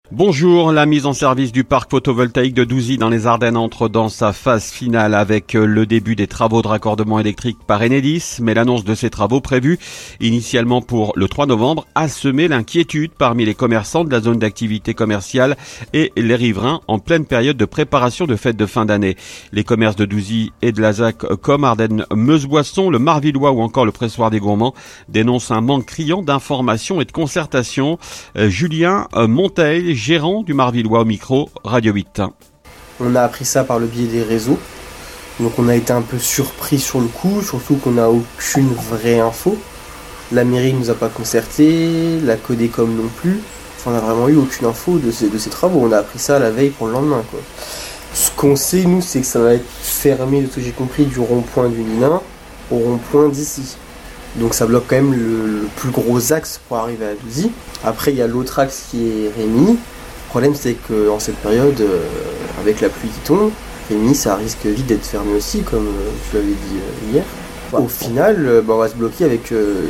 Bonjour, la mise en service du parc photovoltaïque de Douzy dans les Ardennes entre dans sa phase finale avec le début des travaux de raccordement électrique par Enedis, mais l'annonce de ces travaux prévus initialement pour le 3 novembre a semé l'inquiétude parmi les commerçants de la zone d'activité commerciale et les riverains en pleine période de préparation de fêtes de fin d'année. Les commerces de Douzy et de Lazac comme Ardennes-Meuse-Boisson, le Marvillois ou encore le Pressoir des Gourmands dénoncent un manque criant d'information et de concertation. Julien Monteil, gérant du Marvillois au micro Radio 8. On a appris ça par le biais des réseaux, donc on a été un peu surpris sur le coup, surtout qu'on n'a aucune vraie info. La mairie ne nous a pas concerté, la Codécom non plus, enfin on n'a vraiment eu aucune info de ces travaux, on a appris ça la veille pour le lendemain, quoi. Ce qu'on sait nous, c'est que ça va être fermé, de ce que j'ai compris, du rond-point du Ninin au rond-point d'ici. Donc ça bloque quand même le plus gros axe pour arriver à Douzy. Après il y a l'autre axe qui est Rémy. Le problème c'est qu'en cette période, avec la pluie qui tombe, Rémy ça risque vite d'être fermé aussi, comme tu l'avais dit hier. Au final, on va être bloqué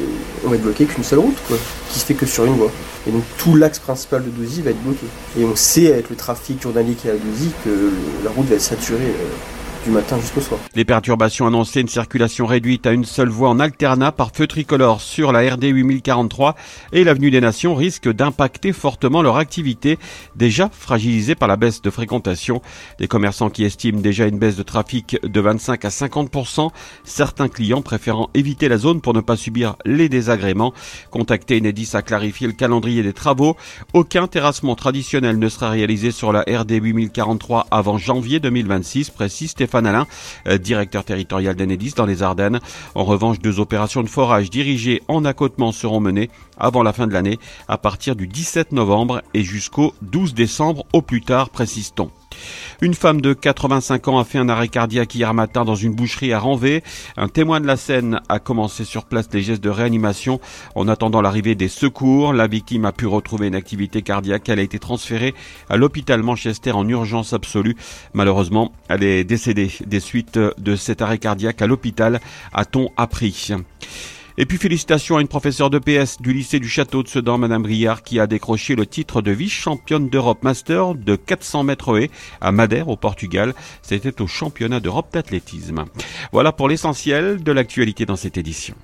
qu'une seule route, quoi, qui se fait que sur une voie. Et donc tout l'axe principal de Douzy va être bloqué. Et on sait avec le trafic journalier qu'il y a à Douzy que la route va être saturée du matin jusqu'au soir. Les perturbations annoncées, une circulation réduite à une seule voie en alternat par feu tricolore sur la RD 8043 et l'avenue des Nations risquent d'impacter fortement leur activité, déjà fragilisée par la baisse de fréquentation. Les commerçants qui estiment déjà une baisse de trafic de 25 à 50%, certains clients préférant éviter la zone pour ne pas subir les désagréments. Contacté Enedis a clarifié le calendrier des travaux. Aucun terrassement traditionnel ne sera réalisé sur la RD 8043 avant janvier 2026, précise Stéphane Alain, directeur territorial d'Enedis dans les Ardennes. En revanche, 2 opérations de forage dirigées en accotement seront menées avant la fin de l'année, à partir du 17 novembre et jusqu'au 12 décembre au plus tard, précise-t-on. Une femme de 85 ans a fait un arrêt cardiaque hier matin dans une boucherie à Ranvé. Un témoin de la scène a commencé sur place les gestes de réanimation. En attendant l'arrivée des secours, la victime a pu retrouver une activité cardiaque. Elle a été transférée à l'hôpital Manchester en urgence absolue. Malheureusement, elle est décédée des suites de cet arrêt cardiaque à l'hôpital, a-t-on appris. Et puis félicitations à une professeure de PS du lycée du Château de Sedan, Madame Briard, qui a décroché le titre de vice-championne d'Europe Master de 400 mètres haies à Madère au Portugal. C'était au championnat d'Europe d'athlétisme. Voilà pour l'essentiel de l'actualité dans cette édition.